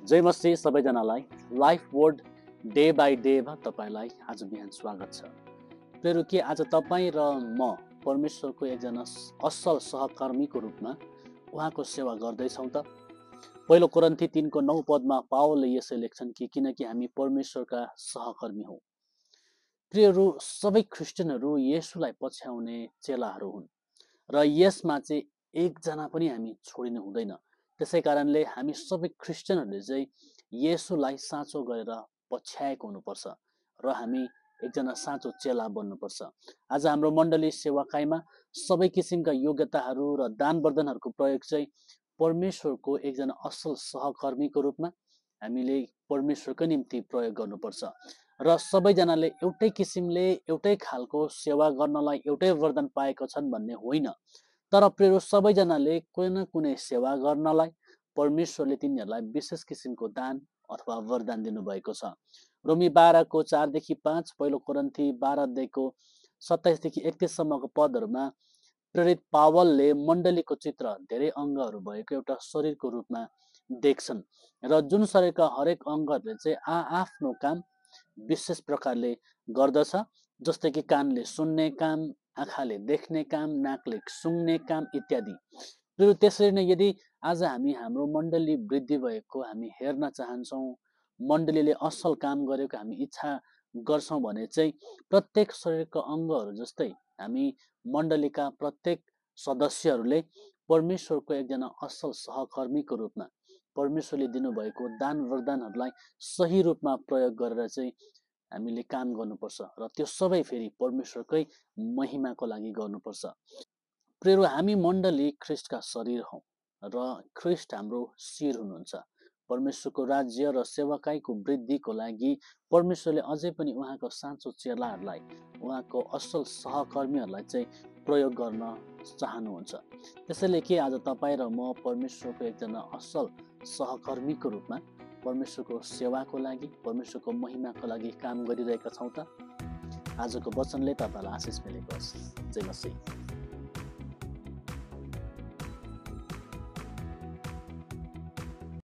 जय मसी सबैजनालाई life word day by डेमा तपाईँलाई आज बिहान स्वागत छ। प्रियहरू, के आज तपाईँ र म परमेश्वरको एकजना असल सहकर्मीको रूपमा उहाँको सेवा गर्दैछौँ त? पहिलो कोरिन्थी 3:9 पदमा पावलले यसै लेख्छन् कि किनकि हामी परमेश्वरका सहकर्मी हौँ। प्रियहरू, सबै ख्रिस्टियनहरू येशूलाई पछ्याउने चेलाहरू हुन् र यसमा चाहिँ एकजना पनि हामी छोडिनु हुँदैन। त्यसै कारणले हामी सबै ख्रिस्टियनहरूले चाहिँ येशूलाई साँचो गरेर पछ्याएको हुनुपर्छ र हामी एकजना साँचो चेला बन्नुपर्छ। आज हाम्रो मण्डली सेवाकाईमा सबै किसिमका योग्यताहरू र दान वरदानहरूको प्रयोग चाहिँ परमेश्वरको एकजना असल सहकर्मीको रूपमा हामीले परमेश्वरको निम्ति प्रयोग गर्नुपर्छ र सबैजनाले एउटै किसिमले एउटै खालको सेवा गर्नलाई एउटै वरदान पाएका छन् भन्ने होइन। तर प्रियहरू, सबैजनाले कुनै न कुनै सेवा गर्नलाई परमेश्वरले तिनीहरूलाई विशेष किसिमको दान अथवा वरदान दिनुभएको छ। रोमी 12:4-5, पहिलो कोरिन्थी 12:27-31 पदहरूमा प्रेरित पावलले मण्डलीको चित्र धेरै अङ्गहरू भएको एउटा शरीरको रूपमा देख्छन् र जुन शरीरका हरेक अङ्गहरूले चाहिँ आफ्नो काम विशेष प्रकारले गर्दछ। जस्तै कि कानले सुन्ने काम, आँखाले देख्ने काम, नाकले सुँघ्ने काम इत्यादि। त्यसरी नै यदि आज हामी हाम्रो मण्डली वृद्धि भएको हामी हेर्न चाहन्छौँ, मण्डलीले असल काम गरेको हामी इच्छा गर्छौँ भने चाहिँ प्रत्येक शरीरका अङ्गहरू जस्तै हामी मण्डलीका प्रत्येक सदस्यहरूले परमेश्वरको एकजना असल सहकर्मीको रूपमा परमेश्वरले दिनुभएको दान वरदानहरूलाई सही रूपमा प्रयोग गरेर चाहिँ हामीले काम गर्नुपर्छ र त्यो सबै फेरि परमेश्वरकै महिमाको लागि गर्नुपर्छ। प्रियहरू, हामी मण्डली ख्रिस्टका शरीर हौँ र ख्रिस्ट हाम्रो शिर हुनुहुन्छ। परमेश्वरको राज्य र सेवाकाईको वृद्धिको लागि परमेश्वरले अझै पनि उहाँको साँचो चेलाहरूलाई, उहाँको असल सहकर्मीहरूलाई चाहिँ प्रयोग गर्न चाहनुहुन्छ। त्यसैले के आज तपाईँ र म परमेश्वरको एकजना असल सहकर्मीको रूपमा परमेश्वरको सेवाको लागि, परमेश्वरको महिमाको लागि काम गरिरहेका छौँ त? आजको वचनले तपाईँलाई आशिष मिलेको होस्। जय मसीह।